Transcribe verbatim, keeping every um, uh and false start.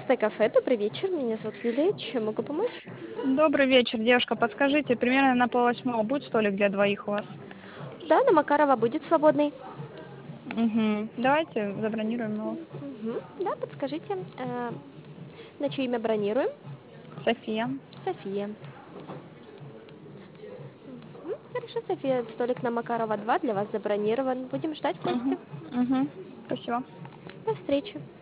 Стей кафе, добрый вечер. Меня зовут Юлия. Чем могу помочь? Добрый вечер, девушка. Подскажите, примерно на полвосьмого будет столик для двоих у вас? Да, на Макарова будет свободный. Угу. Давайте забронируем его. Мгм. Да, подскажите, э, на чье имя бронируем? София. София. М, Хорошо, София, столик на Макарова два для вас забронирован. Будем ждать в Угу. гости. Угу. Спасибо. До встречи.